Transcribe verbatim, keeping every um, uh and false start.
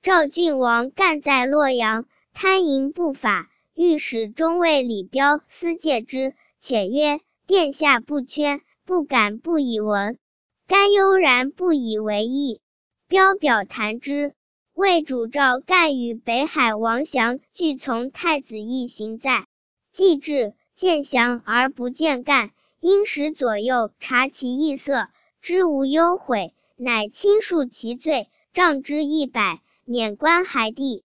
赵郡王干在洛阳，贪淫不法，御史中尉李彪私戒之，且曰：殿下不缺，不敢不以闻。甘悠然不以为意。彪表弹之，魏主赵干与北海王降俱从太子一行在。既至，见降而不见干，因时左右察其异色，知无忧悔，乃亲恕其罪，杖之一百，免官还地。